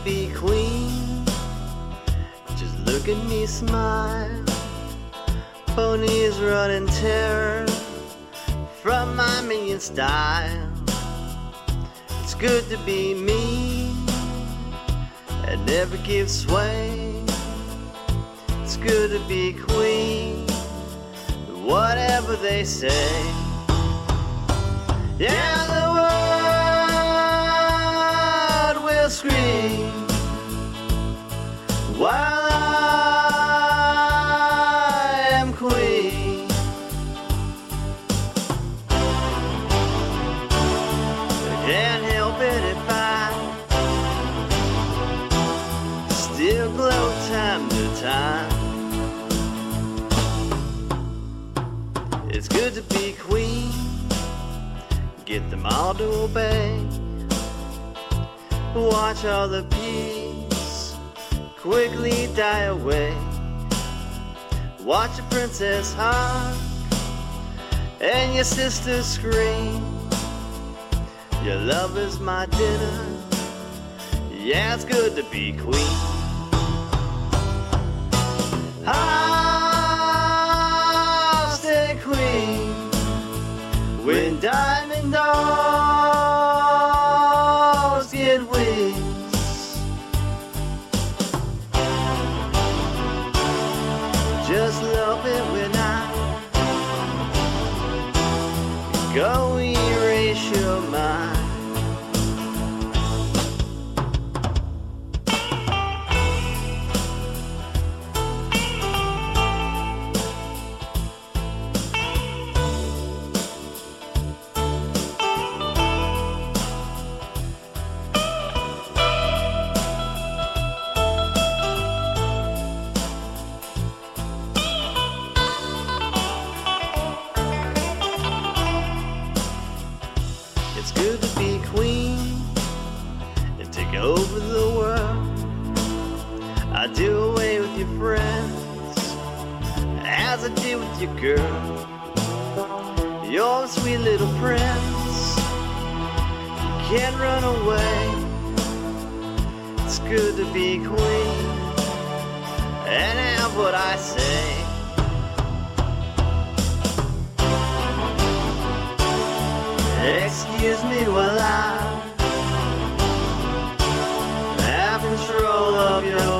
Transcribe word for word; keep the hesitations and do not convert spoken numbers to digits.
be queen. Just look at me smile. Ponies running terror from my minion style. It's good to be me and never give sway. It's good to be queen, whatever they say. Yeah, the world will scream while I am queen. I can't help it if I still glow time to time. It's good to be queen, get them all to obey. Watch all the peace quickly die away. Watch a princess hug and your sister scream. Your love is my dinner. Yeah, it's good to be queen. I'll stay queen when diamond dolls get wings. Just love it when I go erase your mind. It's good to be queen and take over the world. I do away with your friends as I did with your girl. You're a sweet little prince, you can't run away. It's good to be queen and have what I say. Excuse me while I have control of your